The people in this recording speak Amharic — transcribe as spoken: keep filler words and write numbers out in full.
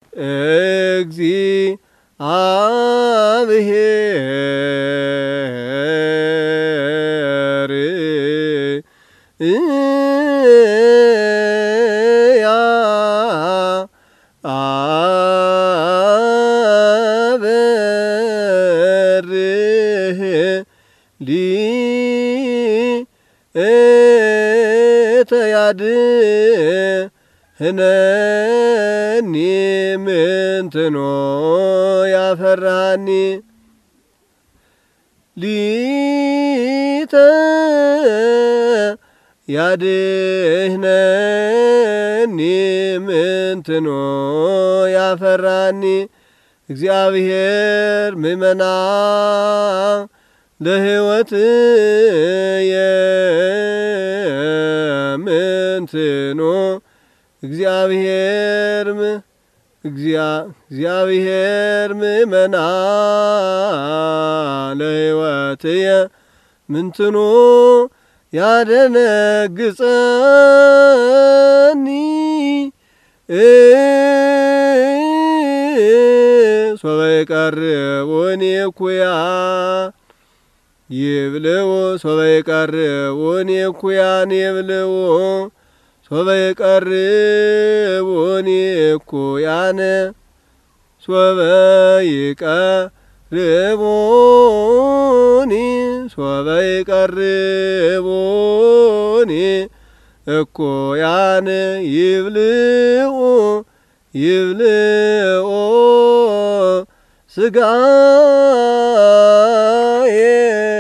እግዚአብሔር ያ አበርህ ሊተያድህነኒ ምንትኖ ያፈራኒ ሊተ ያድህነኒ ምንትኖ ያፈራኒ እግዚአብሔር ምእመና ለሕይወት የምንትኖ እግዚአብሔር እግዚአብሔር ምእመና ለሕይወት የምንትኖ ያደነግጸኒ ሶበ ይቀርቡኒ እኩያን ይብልዑ ሶበ ይቀርቡኒ እኩያን ይብልዑ ሶበ ይቀርቡኒ እኩያን ሶበ ይቀርቡኒ ሶበ ይቀርቡኒ እኩያን ይብልዑ ይብልዑ ሥጋዬ